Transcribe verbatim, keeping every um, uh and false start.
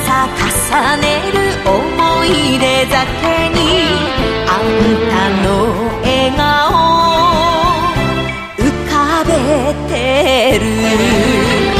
た重ねる思い出酒にあんたの笑顔浮かべてる